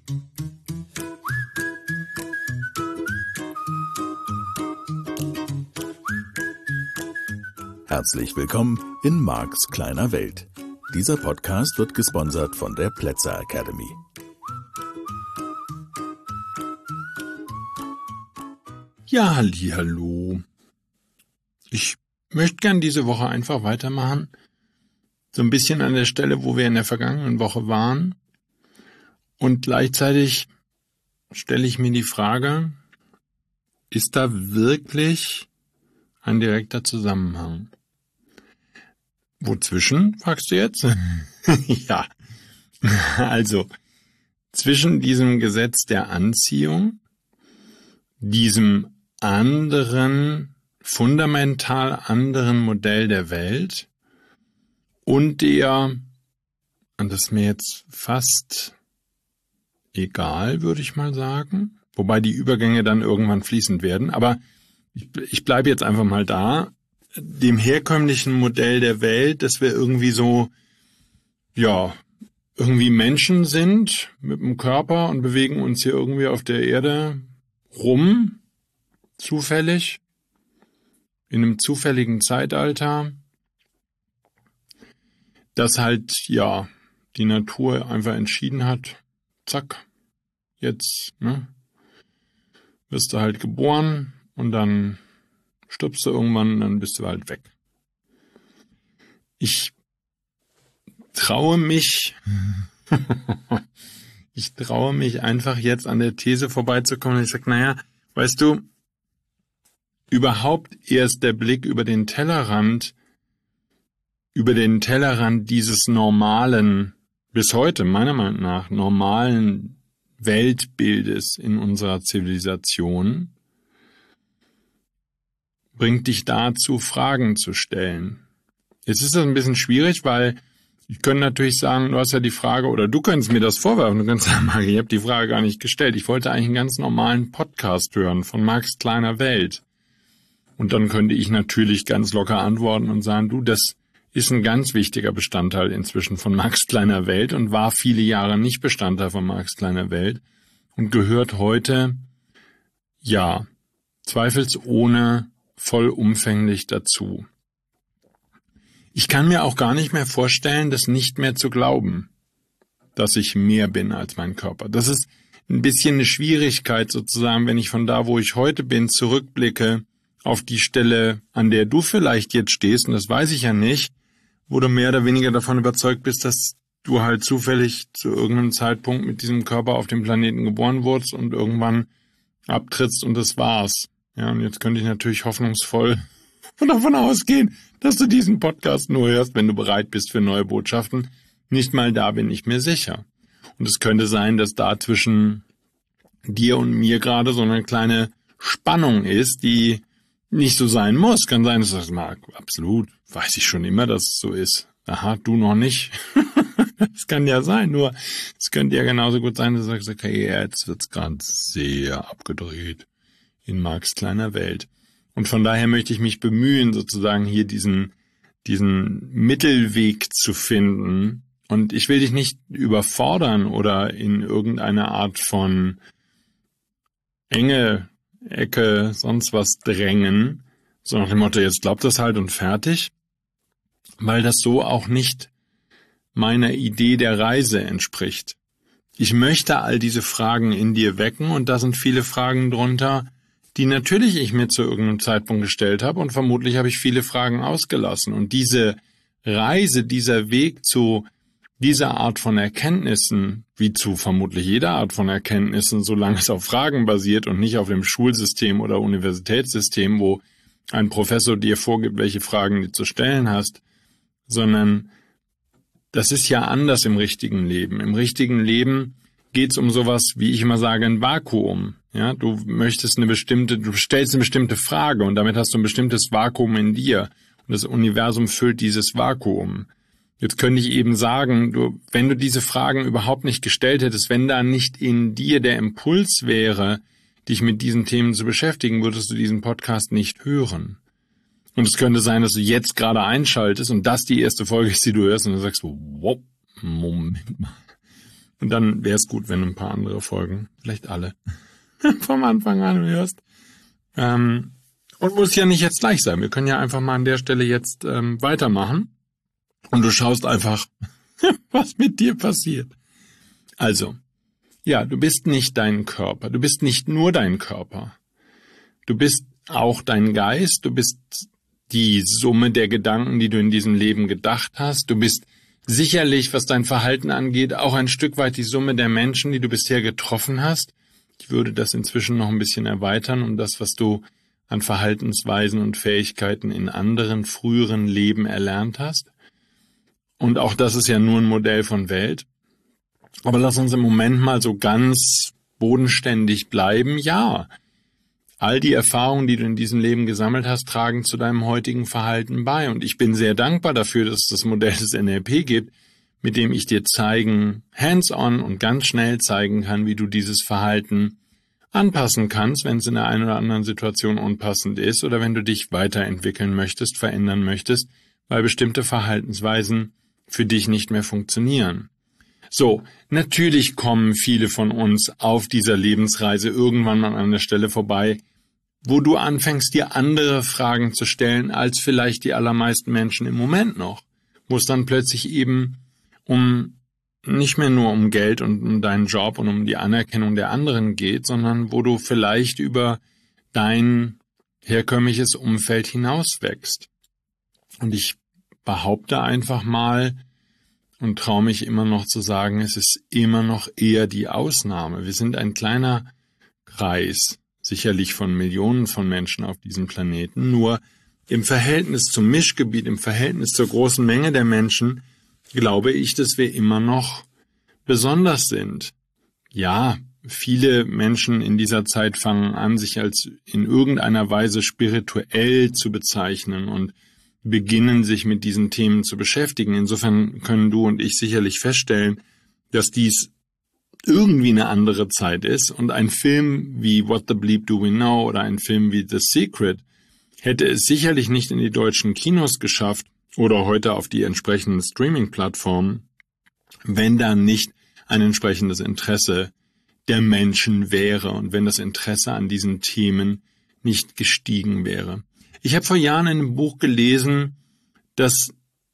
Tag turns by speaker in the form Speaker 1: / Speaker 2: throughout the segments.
Speaker 1: Herzlich willkommen in Marks kleiner Welt. Dieser Podcast wird gesponsert von der Plätzer Academy.
Speaker 2: Ja, hallihallo. Ich möchte gern diese Woche einfach weitermachen. So ein bisschen an der Stelle, wo wir in der vergangenen Woche waren. Und gleichzeitig stelle ich mir die Frage, ist da wirklich ein direkter Zusammenhang? Wozwischen, fragst du jetzt? Ja, also zwischen diesem Gesetz der Anziehung, diesem anderen, fundamental anderen Modell der Welt und der, und das ist mir jetzt fast egal, würde ich mal sagen, wobei die Übergänge dann irgendwann fließend werden, aber ich bleibe jetzt einfach mal da, dem herkömmlichen Modell der Welt, dass wir irgendwie so, ja, irgendwie Menschen sind mit dem Körper und bewegen uns hier irgendwie auf der Erde rum, zufällig, in einem zufälligen Zeitalter, dass halt, ja, die Natur einfach entschieden hat, zack, jetzt, wirst du halt geboren und dann stirbst du irgendwann und dann bist du halt weg. Ich traue mich einfach jetzt an der These vorbeizukommen und ich sage, naja, weißt du, überhaupt erst der Blick über den Tellerrand dieses normalen, bis heute meiner Meinung nach normalen Weltbildes in unserer Zivilisation bringt dich dazu, Fragen zu stellen. Jetzt ist das ein bisschen schwierig, weil ich könnte natürlich sagen, du hast ja die Frage, oder du könntest mir das vorwerfen, du könntest sagen, Marc, ich habe die Frage gar nicht gestellt. Ich wollte eigentlich einen ganz normalen Podcast hören von Marks kleiner Welt. Und dann könnte ich natürlich ganz locker antworten und sagen, du, das ist ein ganz wichtiger Bestandteil inzwischen von Marks kleiner Welt und war viele Jahre nicht Bestandteil von Marks kleiner Welt und gehört heute, ja, zweifelsohne vollumfänglich dazu. Ich kann mir auch gar nicht mehr vorstellen, das nicht mehr zu glauben, dass ich mehr bin als mein Körper. Das ist ein bisschen eine Schwierigkeit sozusagen, wenn ich von da, wo ich heute bin, zurückblicke auf die Stelle, an der du vielleicht jetzt stehst, und das weiß ich ja nicht, wo du mehr oder weniger davon überzeugt bist, dass du halt zufällig zu irgendeinem Zeitpunkt mit diesem Körper auf dem Planeten geboren wurdest und irgendwann abtrittst und das war's. Ja, und jetzt könnte ich natürlich hoffnungsvoll davon ausgehen, dass du diesen Podcast nur hörst, wenn du bereit bist für neue Botschaften. Nicht mal da bin ich mir sicher. Und es könnte sein, dass da zwischen dir und mir gerade so eine kleine Spannung ist, die nicht so sein muss. Kann sein, dass das mag. Absolut. Weiß ich schon immer, dass es so ist. Aha, du noch nicht. Das kann ja sein, nur es könnte ja genauso gut sein, dass du sagst, okay, jetzt wird's gerade sehr abgedreht in Marks kleiner Welt. Und von daher möchte ich mich bemühen, sozusagen hier diesen Mittelweg zu finden. Und ich will dich nicht überfordern oder in irgendeine Art von enge Ecke, sonst was drängen, sondern nach dem Motto, jetzt glaubt das halt und fertig, weil das so auch nicht meiner Idee der Reise entspricht. Ich möchte all diese Fragen in dir wecken und da sind viele Fragen drunter, die natürlich ich mir zu irgendeinem Zeitpunkt gestellt habe und vermutlich habe ich viele Fragen ausgelassen. Und diese Reise, dieser Weg zu dieser Art von Erkenntnissen, wie zu vermutlich jeder Art von Erkenntnissen, solange es auf Fragen basiert und nicht auf dem Schulsystem oder Universitätssystem, wo ein Professor dir vorgibt, welche Fragen du zu stellen hast, sondern das ist ja anders im richtigen Leben. Im richtigen Leben geht es um sowas, wie ich immer sage, ein Vakuum. Ja, du stellst eine bestimmte Frage und damit hast du ein bestimmtes Vakuum in dir. Und das Universum füllt dieses Vakuum. Jetzt könnte ich eben sagen, wenn du diese Fragen überhaupt nicht gestellt hättest, wenn da nicht in dir der Impuls wäre, dich mit diesen Themen zu beschäftigen, würdest du diesen Podcast nicht hören. Und es könnte sein, dass du jetzt gerade einschaltest und das die erste Folge ist, die du hörst und du sagst, wow, Moment mal. Und dann wäre es gut, wenn du ein paar andere Folgen, vielleicht alle, vom Anfang an hörst. Und muss ja nicht jetzt gleich sein. Wir können ja einfach mal an der Stelle jetzt weitermachen. Und du schaust einfach, was mit dir passiert. Also, ja, du bist nicht dein Körper. Du bist nicht nur dein Körper. Du bist auch dein Geist. Du bist die Summe der Gedanken, die du in diesem Leben gedacht hast. Du bist sicherlich, was dein Verhalten angeht, auch ein Stück weit die Summe der Menschen, die du bisher getroffen hast. Ich würde das inzwischen noch ein bisschen erweitern, um das, was du an Verhaltensweisen und Fähigkeiten in anderen früheren Leben erlernt hast. Und auch das ist ja nur ein Modell von Welt. Aber lass uns im Moment mal so ganz bodenständig bleiben. Ja, all die Erfahrungen, die du in diesem Leben gesammelt hast, tragen zu deinem heutigen Verhalten bei. Und ich bin sehr dankbar dafür, dass es das Modell des NLP gibt, mit dem ich dir hands-on und ganz schnell zeigen kann, wie du dieses Verhalten anpassen kannst, wenn es in der einen oder anderen Situation unpassend ist oder wenn du dich weiterentwickeln möchtest, verändern möchtest, weil bestimmte Verhaltensweisen für dich nicht mehr funktionieren. So, natürlich kommen viele von uns auf dieser Lebensreise irgendwann mal an der Stelle vorbei, wo du anfängst, dir andere Fragen zu stellen, als vielleicht die allermeisten Menschen im Moment noch, wo es dann plötzlich eben nicht mehr nur um Geld und um deinen Job und um die Anerkennung der anderen geht, sondern wo du vielleicht über dein herkömmliches Umfeld hinauswächst. Und ich behaupte einfach mal und traue mich immer noch zu sagen, es ist immer noch eher die Ausnahme. Wir sind ein kleiner Kreis, sicherlich von Millionen von Menschen auf diesem Planeten, nur im Verhältnis zum Mischgebiet, im Verhältnis zur großen Menge der Menschen, glaube ich, dass wir immer noch besonders sind. Ja, viele Menschen in dieser Zeit fangen an, sich als in irgendeiner Weise spirituell zu bezeichnen und beginnen, sich mit diesen Themen zu beschäftigen. Insofern können du und ich sicherlich feststellen, dass dies irgendwie eine andere Zeit ist und ein Film wie What the Bleep Do We Know oder ein Film wie The Secret hätte es sicherlich nicht in die deutschen Kinos geschafft oder heute auf die entsprechenden Streaming-Plattformen, wenn da nicht ein entsprechendes Interesse der Menschen wäre und wenn das Interesse an diesen Themen nicht gestiegen wäre. Ich habe vor Jahren in einem Buch gelesen, dass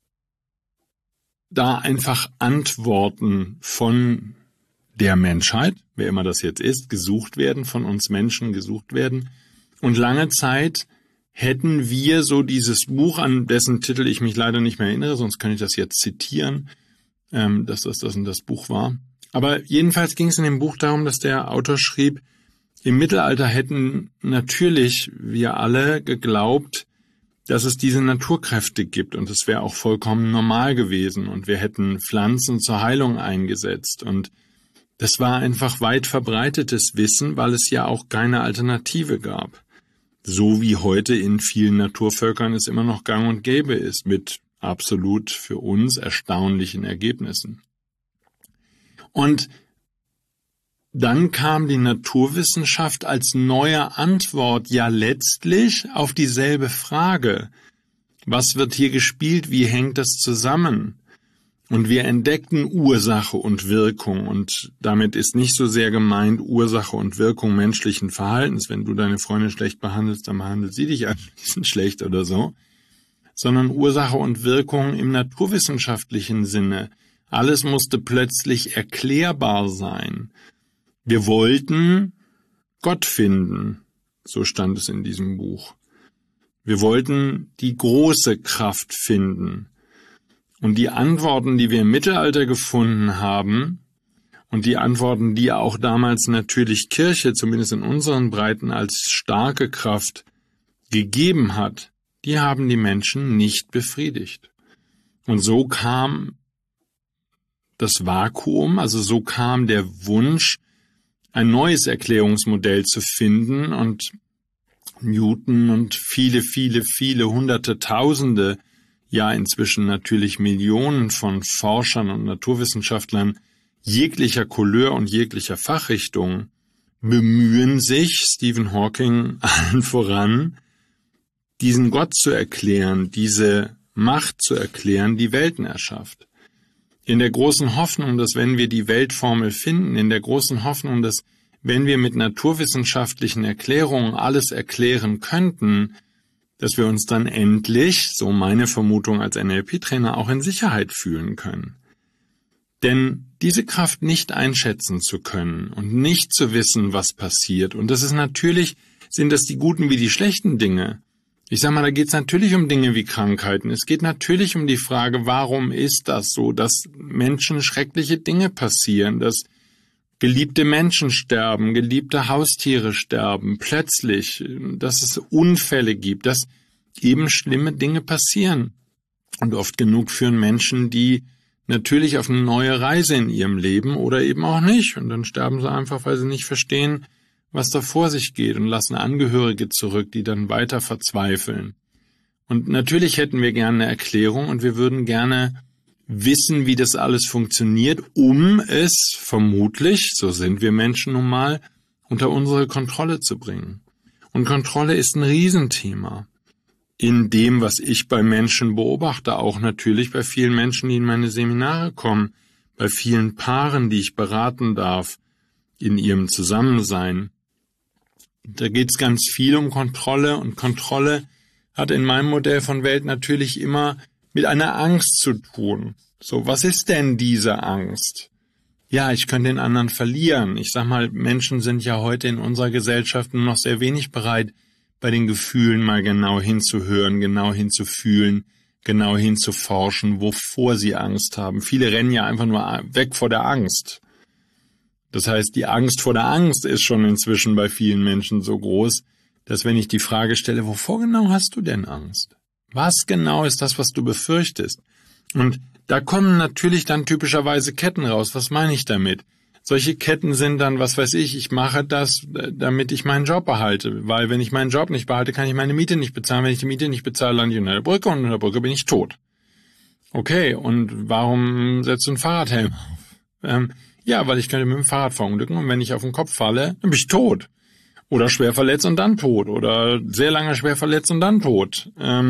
Speaker 2: da einfach Antworten von der Menschheit, wer immer das jetzt ist, gesucht werden, von uns Menschen gesucht werden. Und lange Zeit hätten wir so dieses Buch, an dessen Titel ich mich leider nicht mehr erinnere, sonst kann ich das jetzt zitieren, dass das und das Buch war. Aber jedenfalls ging es in dem Buch darum, dass der Autor schrieb, im Mittelalter hätten natürlich wir alle geglaubt, dass es diese Naturkräfte gibt und es wäre auch vollkommen normal gewesen und wir hätten Pflanzen zur Heilung eingesetzt und das war einfach weit verbreitetes Wissen, weil es ja auch keine Alternative gab. So wie heute in vielen Naturvölkern es immer noch gang und gäbe ist, mit absolut für uns erstaunlichen Ergebnissen. Und dann kam die Naturwissenschaft als neue Antwort ja letztlich auf dieselbe Frage. Was wird hier gespielt? Wie hängt das zusammen? Und wir entdeckten Ursache und Wirkung. Und damit ist nicht so sehr gemeint Ursache und Wirkung menschlichen Verhaltens. Wenn du deine Freundin schlecht behandelst, dann behandelt sie dich anschließend schlecht oder so. Sondern Ursache und Wirkung im naturwissenschaftlichen Sinne. Alles musste plötzlich erklärbar sein. Wir wollten Gott finden, so stand es in diesem Buch. Wir wollten die große Kraft finden. Und die Antworten, die wir im Mittelalter gefunden haben, und die Antworten, die auch damals natürlich Kirche, zumindest in unseren Breiten, als starke Kraft gegeben hat, die haben die Menschen nicht befriedigt. Und so kam das Vakuum, also so kam der Wunsch, ein neues Erklärungsmodell zu finden und Newton und viele Hunderte, Tausende, ja inzwischen natürlich Millionen von Forschern und Naturwissenschaftlern jeglicher Couleur und jeglicher Fachrichtung bemühen sich, Stephen Hawking allen voran, diesen Gott zu erklären, diese Macht zu erklären, die Welten erschafft. In der großen Hoffnung, dass wenn wir die Weltformel finden, in der großen Hoffnung, dass wenn wir mit naturwissenschaftlichen Erklärungen alles erklären könnten, dass wir uns dann endlich, so meine Vermutung als NLP-Trainer, auch in Sicherheit fühlen können. Denn diese Kraft nicht einschätzen zu können und nicht zu wissen, was passiert, und das ist natürlich, sind das die guten wie die schlechten Dinge. Ich sag mal, da geht es natürlich um Dinge wie Krankheiten. Es geht natürlich um die Frage, warum ist das so, dass Menschen schreckliche Dinge passieren, dass geliebte Menschen sterben, geliebte Haustiere sterben, plötzlich, dass es Unfälle gibt, dass eben schlimme Dinge passieren. Und oft genug führen Menschen die natürlich auf eine neue Reise in ihrem Leben oder eben auch nicht. Und dann sterben sie einfach, weil sie nicht verstehen, was da vor sich geht, und lassen Angehörige zurück, die dann weiter verzweifeln. Und natürlich hätten wir gerne eine Erklärung und wir würden gerne wissen, wie das alles funktioniert, um es vermutlich, so sind wir Menschen nun mal, unter unsere Kontrolle zu bringen. Und Kontrolle ist ein Riesenthema. In dem, was ich bei Menschen beobachte, auch natürlich bei vielen Menschen, die in meine Seminare kommen, bei vielen Paaren, die ich beraten darf, in ihrem Zusammensein. Da geht es ganz viel um Kontrolle, und Kontrolle hat in meinem Modell von Welt natürlich immer mit einer Angst zu tun. So, was ist denn diese Angst? Ja, ich könnte den anderen verlieren. Ich sag mal, Menschen sind ja heute in unserer Gesellschaft nur noch sehr wenig bereit, bei den Gefühlen mal genau hinzuhören, genau hinzufühlen, genau hinzuforschen, wovor sie Angst haben. Viele rennen ja einfach nur weg vor der Angst. Das heißt, die Angst vor der Angst ist schon inzwischen bei vielen Menschen so groß, dass wenn ich die Frage stelle, wovor genau hast du denn Angst? Was genau ist das, was du befürchtest? Und da kommen natürlich dann typischerweise Ketten raus. Was meine ich damit? Solche Ketten sind dann, was weiß ich mache das, damit ich meinen Job behalte. Weil wenn ich meinen Job nicht behalte, kann ich meine Miete nicht bezahlen. Wenn ich die Miete nicht bezahle, lande ich unter der Brücke, und unter der Brücke bin ich tot. Okay, und warum setzt du einen Fahrradhelm auf? Ja, weil ich könnte mit dem Fahrrad verunglücken, und wenn ich auf den Kopf falle, dann bin ich tot. Oder schwer verletzt und dann tot. Oder sehr lange schwer verletzt und dann tot.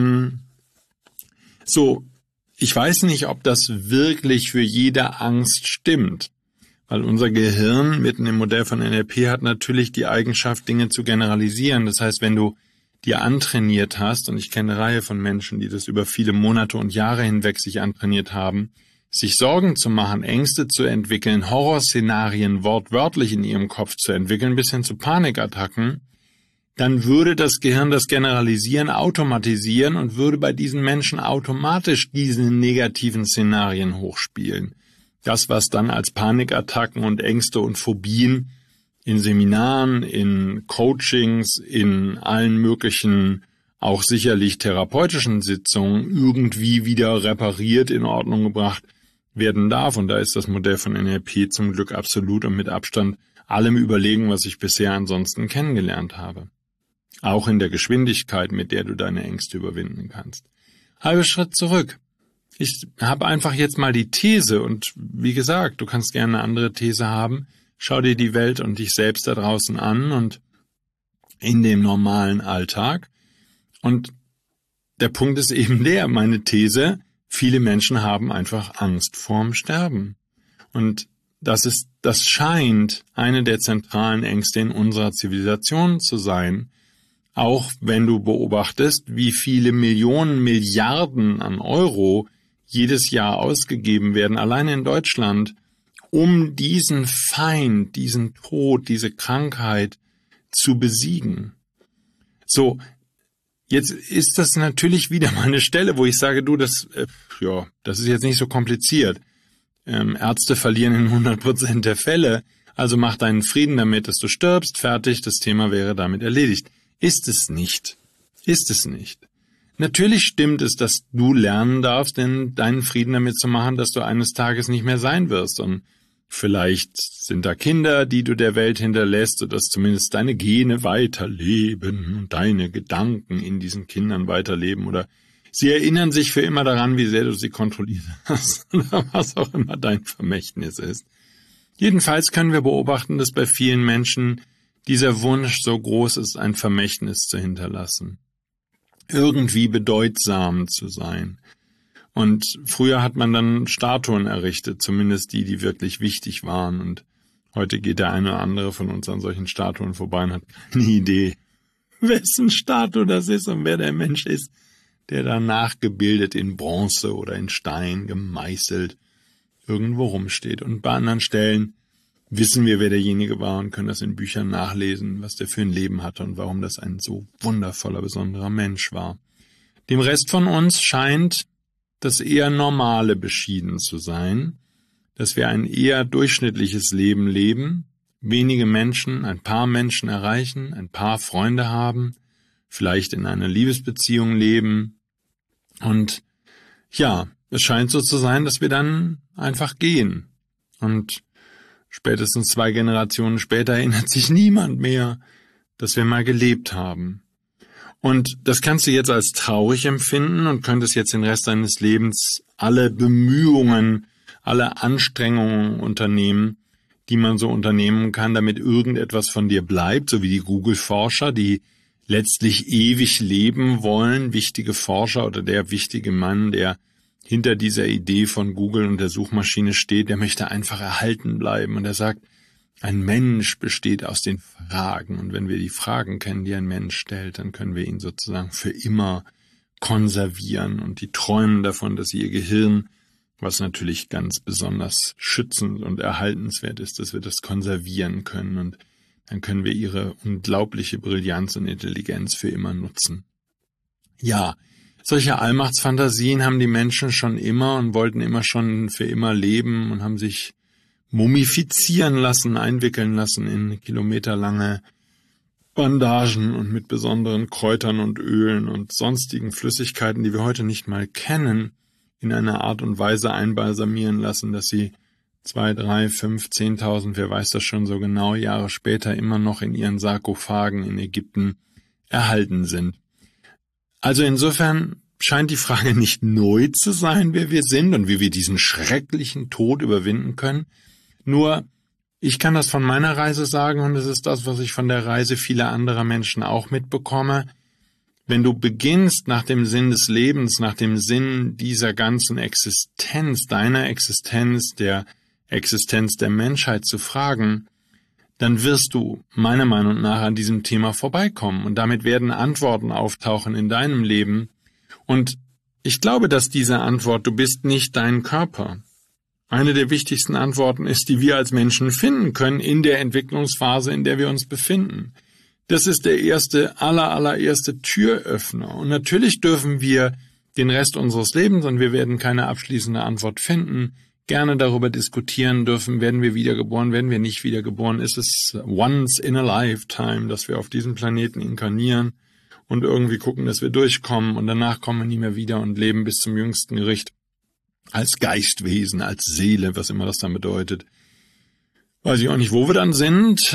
Speaker 2: Ich weiß nicht, ob das wirklich für jede Angst stimmt. Weil unser Gehirn mitten im Modell von NLP hat natürlich die Eigenschaft, Dinge zu generalisieren. Das heißt, wenn du dir antrainiert hast, und ich kenne eine Reihe von Menschen, die das über viele Monate und Jahre hinweg sich antrainiert haben, sich Sorgen zu machen, Ängste zu entwickeln, Horrorszenarien wortwörtlich in ihrem Kopf zu entwickeln, bis hin zu Panikattacken, dann würde das Gehirn das Generalisieren automatisieren und würde bei diesen Menschen automatisch diese negativen Szenarien hochspielen. Das, was dann als Panikattacken und Ängste und Phobien in Seminaren, in Coachings, in allen möglichen, auch sicherlich therapeutischen Sitzungen irgendwie wieder repariert, in Ordnung gebracht werden darf. Und da ist das Modell von NLP zum Glück absolut und mit Abstand allem überlegen, was ich bisher ansonsten kennengelernt habe. Auch in der Geschwindigkeit, mit der du deine Ängste überwinden kannst. Halber Schritt zurück. Ich habe einfach jetzt mal die These, und wie gesagt, du kannst gerne eine andere These haben. Schau dir die Welt und dich selbst da draußen an und in dem normalen Alltag. Und der Punkt ist eben meine These, viele Menschen haben einfach Angst vorm Sterben. Und das scheint eine der zentralen Ängste in unserer Zivilisation zu sein. Auch wenn du beobachtest, wie viele Millionen, Milliarden an Euro jedes Jahr ausgegeben werden, alleine in Deutschland, um diesen Feind, diesen Tod, diese Krankheit zu besiegen. So, jetzt ist das natürlich wieder mal eine Stelle, wo ich sage, das ist jetzt nicht so kompliziert. Ärzte verlieren in 100% der Fälle, also mach deinen Frieden damit, dass du stirbst, fertig, das Thema wäre damit erledigt. Ist es nicht. Ist es nicht. Natürlich stimmt es, dass du lernen darfst, denn deinen Frieden damit zu machen, dass du eines Tages nicht mehr sein wirst. Und vielleicht sind da Kinder, die du der Welt hinterlässt, sodass zumindest deine Gene weiterleben und deine Gedanken in diesen Kindern weiterleben. Oder sie erinnern sich für immer daran, wie sehr du sie kontrolliert hast oder was auch immer dein Vermächtnis ist. Jedenfalls können wir beobachten, dass bei vielen Menschen dieser Wunsch so groß ist, ein Vermächtnis zu hinterlassen. Irgendwie bedeutsam zu sein. Und früher hat man dann Statuen errichtet, zumindest die wirklich wichtig waren. Und heute geht der eine oder andere von uns an solchen Statuen vorbei und hat keine Idee, wessen Statue das ist und wer der Mensch ist, der da nachgebildet in Bronze oder in Stein gemeißelt irgendwo rumsteht. Und bei anderen Stellen wissen wir, wer derjenige war und können das in Büchern nachlesen, was der für ein Leben hatte und warum das ein so wundervoller, besonderer Mensch war. Dem Rest von uns scheint das eher Normale beschieden zu sein, dass wir ein eher durchschnittliches Leben leben, wenige Menschen, ein paar Menschen erreichen, ein paar Freunde haben, vielleicht in einer Liebesbeziehung leben. Und ja, es scheint so zu sein, dass wir dann einfach gehen. Und spätestens 2 Generationen später erinnert sich niemand mehr, dass wir mal gelebt haben. Und das kannst du jetzt als traurig empfinden und könntest jetzt den Rest deines Lebens alle Bemühungen, alle Anstrengungen unternehmen, die man so unternehmen kann, damit irgendetwas von dir bleibt, so wie die Google-Forscher, die letztlich ewig leben wollen, wichtige Forscher oder der wichtige Mann, der hinter dieser Idee von Google und der Suchmaschine steht, der möchte einfach erhalten bleiben. Und er sagt, ein Mensch besteht aus den Fragen. Und wenn wir die Fragen kennen, die ein Mensch stellt, dann können wir ihn sozusagen für immer konservieren. Und die träumen davon, dass sie ihr Gehirn, was natürlich ganz besonders schützend und erhaltenswert ist, dass wir das konservieren können. Und dann können wir ihre unglaubliche Brillanz und Intelligenz für immer nutzen. Ja, solche Allmachtsfantasien haben die Menschen schon immer und wollten immer schon für immer leben und haben sich mumifizieren lassen, einwickeln lassen in kilometerlange Bandagen und mit besonderen Kräutern und Ölen und sonstigen Flüssigkeiten, die wir heute nicht mal kennen, in einer Art und Weise einbalsamieren lassen, dass sie 2, 3, 5, 10.000, wer weiß das schon so genau, Jahre später immer noch in ihren Sarkophagen in Ägypten erhalten sind. Also insofern scheint die Frage nicht neu zu sein, wer wir sind und wie wir diesen schrecklichen Tod überwinden können. Nur, ich kann das von meiner Reise sagen und es ist das, was ich von der Reise vieler anderer Menschen auch mitbekomme. Wenn du beginnst, nach dem Sinn des Lebens, nach dem Sinn dieser ganzen Existenz, deiner Existenz, der Existenz der Menschheit zu fragen, dann wirst du meiner Meinung nach an diesem Thema vorbeikommen und damit werden Antworten auftauchen in deinem Leben. Und ich glaube, dass diese Antwort, du bist nicht dein Körper, eine der wichtigsten Antworten ist, die wir als Menschen finden können in der Entwicklungsphase, in der wir uns befinden. Das ist der allererste Türöffner. Und natürlich dürfen wir den Rest unseres Lebens, und wir werden keine abschließende Antwort finden, gerne darüber diskutieren dürfen, werden wir wiedergeboren, werden wir nicht wiedergeboren, ist es once in a lifetime, dass wir auf diesem Planeten inkarnieren und irgendwie gucken, dass wir durchkommen und danach kommen wir nie mehr wieder und leben bis zum jüngsten Gericht als Geistwesen, als Seele, was immer das dann bedeutet. Weiß ich auch nicht, wo wir dann sind,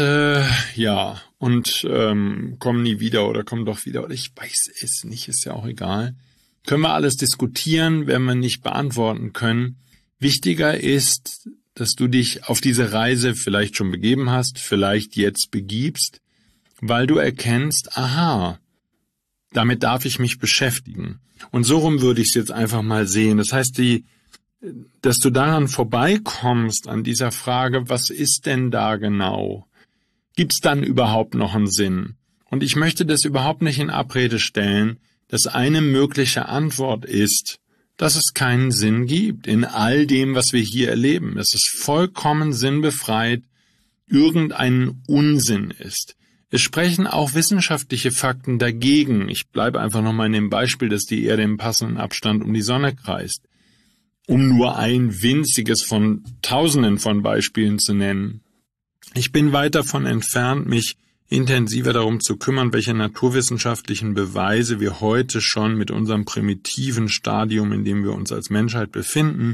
Speaker 2: und kommen nie wieder oder kommen doch wieder, oder ich weiß es nicht, ist ja auch egal. Können wir alles diskutieren, werden wir nicht beantworten können. Wichtiger ist, dass du dich auf diese Reise vielleicht schon begeben hast, vielleicht jetzt begibst, weil du erkennst, aha, damit darf ich mich beschäftigen. Und so rum würde ich es jetzt einfach mal sehen. Das heißt, dass du daran vorbeikommst, an dieser Frage, was ist denn da genau? Gibt's dann überhaupt noch einen Sinn? Und ich möchte das überhaupt nicht in Abrede stellen, dass eine mögliche Antwort ist, dass es keinen Sinn gibt in all dem, was wir hier erleben. Dass es vollkommen sinnbefreit irgendein Unsinn ist. Es sprechen auch wissenschaftliche Fakten dagegen. Ich bleibe einfach nochmal in dem Beispiel, dass die Erde im passenden Abstand um die Sonne kreist. Um nur ein winziges von Tausenden von Beispielen zu nennen. Ich bin weit davon entfernt, mich intensiver darum zu kümmern, welche naturwissenschaftlichen Beweise wir heute schon mit unserem primitiven Stadium, in dem wir uns als Menschheit befinden,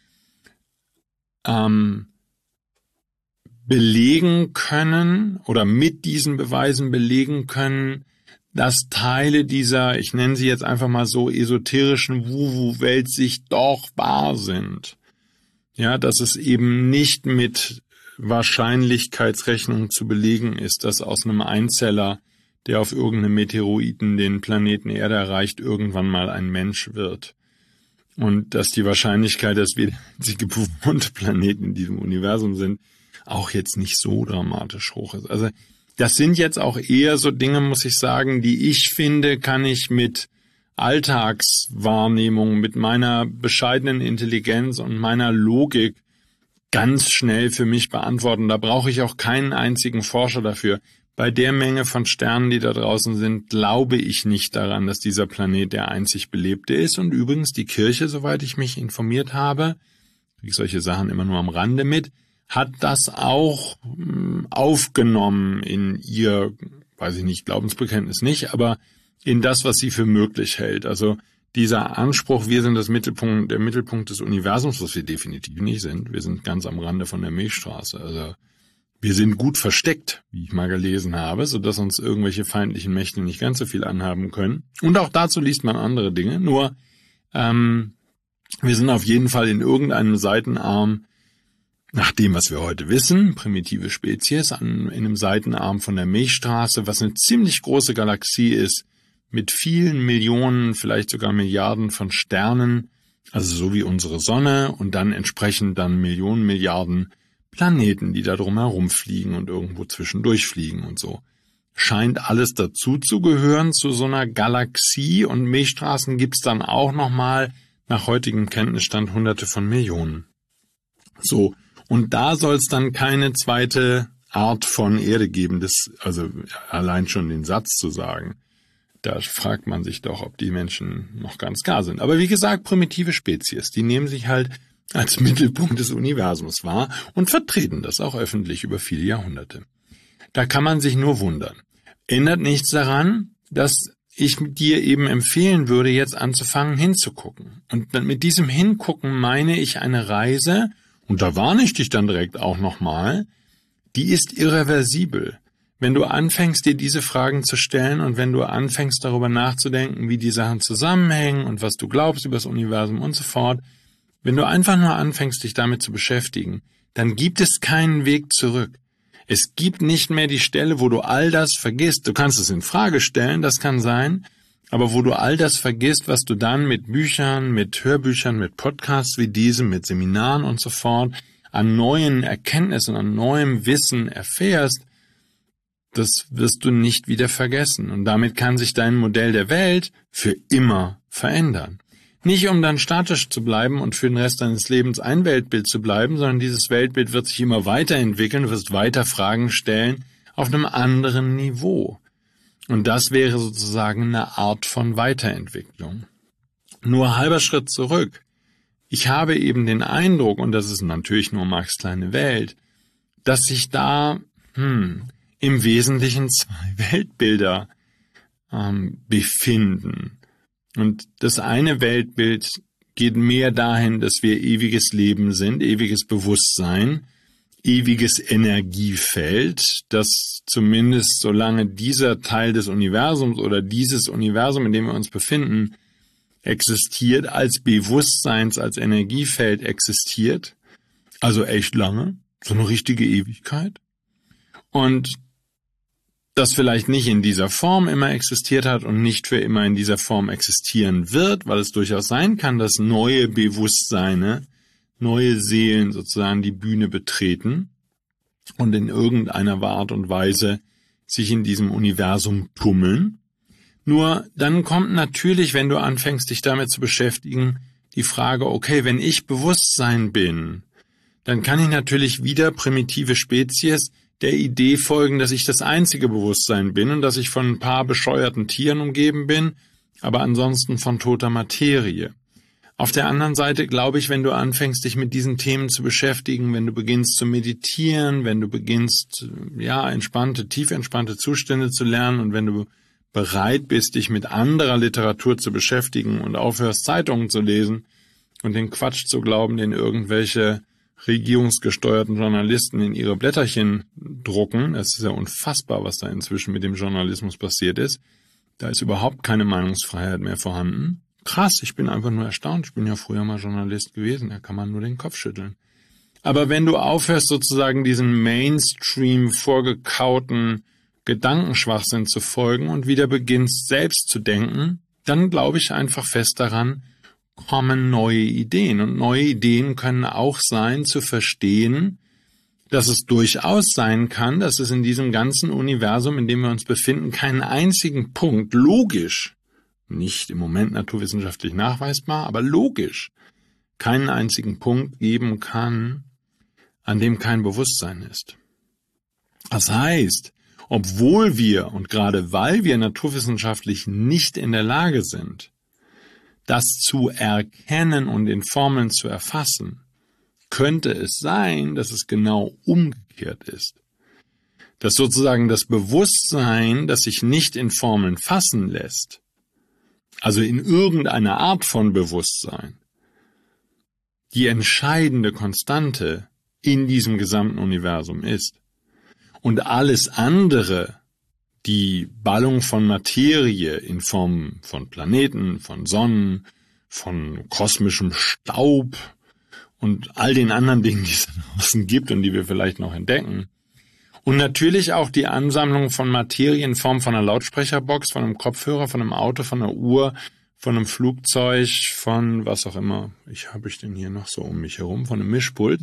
Speaker 2: belegen können oder mit diesen Beweisen belegen können, dass Teile dieser, ich nenne sie jetzt einfach mal so, esoterischen Wu-Wu-Welt sich doch wahr sind. Ja, dass es eben nicht mit Wahrscheinlichkeitsrechnung zu belegen ist, dass aus einem Einzeller, der auf irgendeinem Meteoriten den Planeten Erde erreicht, irgendwann mal ein Mensch wird. und dass die Wahrscheinlichkeit, dass wir der einzige bewohnte Planeten in diesem Universum sind, auch jetzt nicht so dramatisch hoch ist. Also das sind jetzt auch eher so Dinge, muss ich sagen, die ich finde, kann ich mit Alltagswahrnehmung, mit meiner bescheidenen Intelligenz und meiner Logik ganz schnell für mich beantworten. Da brauche ich auch keinen einzigen Forscher dafür. Bei der Menge von Sternen, die da draußen sind, glaube ich nicht daran, dass dieser Planet der einzig belebte ist. Und übrigens die Kirche, soweit ich mich informiert habe, kriege ich solche Sachen immer nur am Rande mit, hat das auch aufgenommen in ihr, weiß ich nicht, Glaubensbekenntnis nicht, aber in das, was sie für möglich hält. Also dieser Anspruch, wir sind der Mittelpunkt des Universums, was wir definitiv nicht sind. Wir sind ganz am Rande von der Milchstraße. Also wir sind gut versteckt, wie ich mal gelesen habe, sodass uns irgendwelche feindlichen Mächte nicht ganz so viel anhaben können. Und auch dazu liest man andere Dinge. Nur wir sind auf jeden Fall in irgendeinem Seitenarm, nach dem, was wir heute wissen, primitive Spezies, in einem Seitenarm von der Milchstraße, was eine ziemlich große Galaxie ist, mit vielen Millionen, vielleicht sogar Milliarden von Sternen, also so wie unsere Sonne und dann entsprechend dann Millionen, Milliarden Planeten, die da drumherum fliegen und irgendwo zwischendurch fliegen und so. Scheint alles dazu zu gehören zu so einer Galaxie und Milchstraßen gibt's dann auch nochmal nach heutigem Kenntnisstand Hunderte von Millionen. So, und da soll's dann keine zweite Art von Erde geben, also allein schon den Satz zu sagen. Da fragt man sich doch, ob die Menschen noch ganz gar sind. Aber wie gesagt, primitive Spezies, die nehmen sich halt als Mittelpunkt des Universums wahr und vertreten das auch öffentlich über viele Jahrhunderte. Da kann man sich nur wundern. Ändert nichts daran, dass ich dir eben empfehlen würde, jetzt anzufangen hinzugucken. Und mit diesem Hingucken meine ich eine Reise, und da warne ich dich dann direkt auch nochmal, die ist irreversibel. Wenn du anfängst, dir diese Fragen zu stellen und wenn du anfängst, darüber nachzudenken, wie die Sachen zusammenhängen und was du glaubst über das Universum und so fort, wenn du einfach nur anfängst, dich damit zu beschäftigen, dann gibt es keinen Weg zurück. Es gibt nicht mehr die Stelle, wo du all das vergisst. Du kannst es in Frage stellen, das kann sein, aber wo du all das vergisst, was du dann mit Büchern, mit Hörbüchern, mit Podcasts wie diesem, mit Seminaren und so fort an neuen Erkenntnissen, an neuem Wissen erfährst, das wirst du nicht wieder vergessen. Und damit kann sich dein Modell der Welt für immer verändern. Nicht, um dann statisch zu bleiben und für den Rest deines Lebens ein Weltbild zu bleiben, sondern dieses Weltbild wird sich immer weiterentwickeln, du wirst weiter Fragen stellen auf einem anderen Niveau. Und das wäre sozusagen eine Art von Weiterentwicklung. Nur halber Schritt zurück. Ich habe eben den Eindruck, und das ist natürlich nur Marx' kleine Welt, dass sich da im Wesentlichen zwei Weltbilder befinden. Und das eine Weltbild geht mehr dahin, dass wir ewiges Leben sind, ewiges Bewusstsein, ewiges Energiefeld, das zumindest solange dieser Teil des Universums oder dieses Universum, in dem wir uns befinden, existiert, als Bewusstseins-, als Energiefeld existiert, also echt lange, so eine richtige Ewigkeit. Und das vielleicht nicht in dieser Form immer existiert hat und nicht für immer in dieser Form existieren wird, weil es durchaus sein kann, dass neue Bewusstseine, neue Seelen sozusagen die Bühne betreten und in irgendeiner Art und Weise sich in diesem Universum tummeln. Nur dann kommt natürlich, wenn du anfängst, dich damit zu beschäftigen, die Frage, okay, wenn ich Bewusstsein bin, dann kann ich natürlich wieder primitive Spezies der Idee folgen, dass ich das einzige Bewusstsein bin und dass ich von ein paar bescheuerten Tieren umgeben bin, aber ansonsten von toter Materie. Auf der anderen Seite glaube ich, wenn du anfängst, dich mit diesen Themen zu beschäftigen, wenn du beginnst zu meditieren, wenn du beginnst, tief entspannte Zustände zu lernen und wenn du bereit bist, dich mit anderer Literatur zu beschäftigen und aufhörst, Zeitungen zu lesen und den Quatsch zu glauben, den irgendwelche regierungsgesteuerten Journalisten in ihre Blätterchen drucken. Es ist ja unfassbar, was da inzwischen mit dem Journalismus passiert ist. Da ist überhaupt keine Meinungsfreiheit mehr vorhanden. Krass, ich bin einfach nur erstaunt. Ich bin ja früher mal Journalist gewesen. Da kann man nur den Kopf schütteln. Aber wenn du aufhörst, sozusagen diesen Mainstream vorgekauten Gedankenschwachsinn zu folgen und wieder beginnst, selbst zu denken, dann glaube ich einfach fest daran, kommen neue Ideen. Und neue Ideen können auch sein, zu verstehen, dass es durchaus sein kann, dass es in diesem ganzen Universum, in dem wir uns befinden, keinen einzigen Punkt, logisch, nicht im Moment naturwissenschaftlich nachweisbar, aber logisch, keinen einzigen Punkt geben kann, an dem kein Bewusstsein ist. Das heißt, obwohl wir und gerade weil wir naturwissenschaftlich nicht in der Lage sind, das zu erkennen und in Formeln zu erfassen, könnte es sein, dass es genau umgekehrt ist. Dass sozusagen das Bewusstsein, das sich nicht in Formeln fassen lässt, also in irgendeiner Art von Bewusstsein, die entscheidende Konstante in diesem gesamten Universum ist. Und alles andere, die Ballung von Materie in Form von Planeten, von Sonnen, von kosmischem Staub und all den anderen Dingen, die es da draußen gibt und die wir vielleicht noch entdecken. Und natürlich auch die Ansammlung von Materie in Form von einer Lautsprecherbox, von einem Kopfhörer, von einem Auto, von einer Uhr, von einem Flugzeug, von was auch immer. Habe ich denn hier noch so um mich herum? Von einem Mischpult,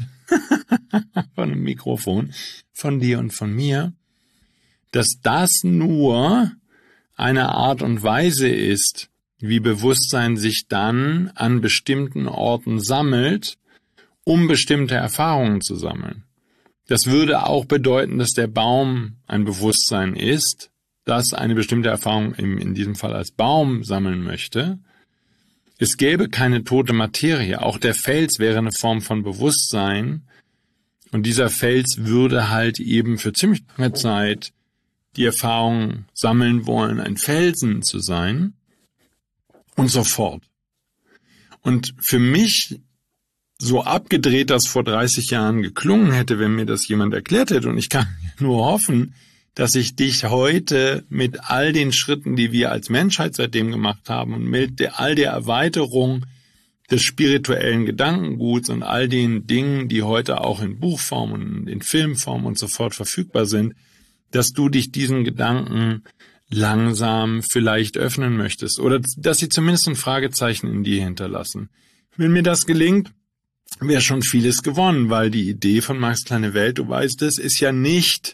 Speaker 2: von einem Mikrofon, von dir und von mir. Dass das nur eine Art und Weise ist, wie Bewusstsein sich dann an bestimmten Orten sammelt, um bestimmte Erfahrungen zu sammeln. Das würde auch bedeuten, dass der Baum ein Bewusstsein ist, das eine bestimmte Erfahrung in diesem Fall als Baum sammeln möchte. Es gäbe keine tote Materie. Auch der Fels wäre eine Form von Bewusstsein. Und dieser Fels würde halt eben für ziemlich lange Zeit die Erfahrung sammeln wollen, ein Felsen zu sein und so fort. Und für mich, so abgedreht das vor 30 Jahren geklungen hätte, wenn mir das jemand erklärt hätte, und ich kann nur hoffen, dass ich dich heute mit all den Schritten, die wir als Menschheit seitdem gemacht haben und mit all der Erweiterung des spirituellen Gedankenguts und all den Dingen, die heute auch in Buchform und in Filmform und so fort verfügbar sind, dass du dich diesen Gedanken langsam vielleicht öffnen möchtest oder dass sie zumindest ein Fragezeichen in dir hinterlassen. Wenn mir das gelingt, wäre schon vieles gewonnen, weil die Idee von Marx' kleine Welt, du weißt es, ist ja nicht...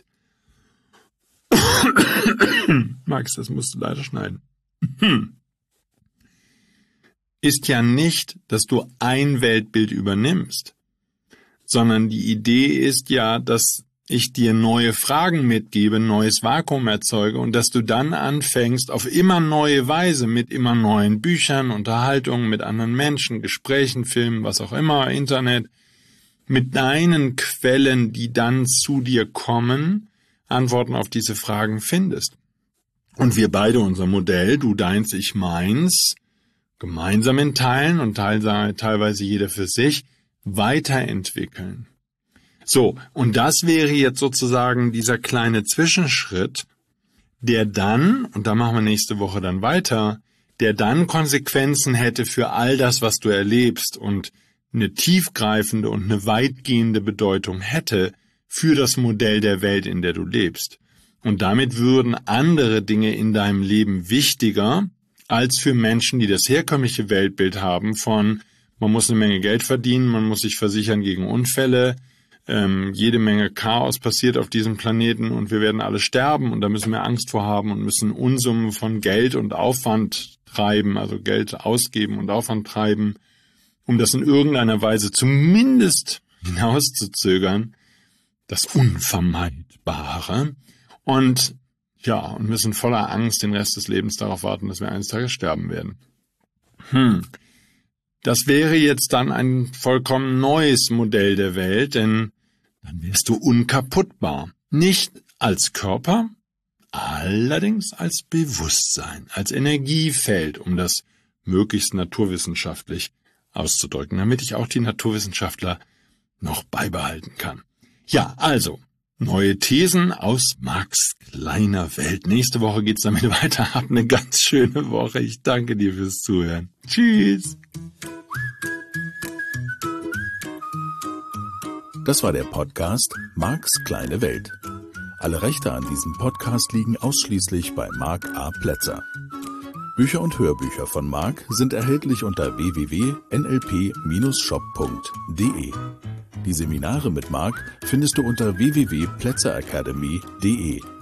Speaker 2: Max, das musst du leider schneiden. Ist ja nicht, dass du ein Weltbild übernimmst, sondern die Idee ist ja, dass ich dir neue Fragen mitgebe, ein neues Vakuum erzeuge und dass du dann anfängst, auf immer neue Weise mit immer neuen Büchern, Unterhaltungen mit anderen Menschen, Gesprächen, Filmen, was auch immer, Internet, mit deinen Quellen, die dann zu dir kommen, Antworten auf diese Fragen findest. Und wir beide unser Modell, du deins, ich meins, gemeinsam in Teilen und teilweise jeder für sich, weiterentwickeln. So, und das wäre jetzt sozusagen dieser kleine Zwischenschritt, der dann, und da machen wir nächste Woche dann weiter, der dann Konsequenzen hätte für all das, was du erlebst und eine tiefgreifende und eine weitgehende Bedeutung hätte für das Modell der Welt, in der du lebst. Und damit würden andere Dinge in deinem Leben wichtiger als für Menschen, die das herkömmliche Weltbild haben von, man muss eine Menge Geld verdienen, man muss sich versichern gegen Unfälle, jede Menge Chaos passiert auf diesem Planeten und wir werden alle sterben und da müssen wir Angst vor haben und müssen Unsummen von Geld und Aufwand treiben, also Geld ausgeben und Aufwand treiben, um das in irgendeiner Weise zumindest hinauszuzögern, das Unvermeidbare. Und müssen voller Angst den Rest des Lebens darauf warten, dass wir eines Tages sterben werden. Das wäre jetzt dann ein vollkommen neues Modell der Welt, denn dann wärst du unkaputtbar. Nicht als Körper, allerdings als Bewusstsein, als Energiefeld, um das möglichst naturwissenschaftlich auszudrücken, damit ich auch die Naturwissenschaftler noch beibehalten kann. Ja, also, neue Thesen aus Marx' kleiner Welt. Nächste Woche geht's damit weiter. Hab eine ganz schöne Woche. Ich danke dir fürs Zuhören. Tschüss.
Speaker 1: Das war der Podcast Marx' kleine Welt. Alle Rechte an diesem Podcast liegen ausschließlich bei Marc A. Plätzer. Bücher und Hörbücher von Marc sind erhältlich unter www.nlp-shop.de. Die Seminare mit Marc findest du unter www.plätzeracademy.de.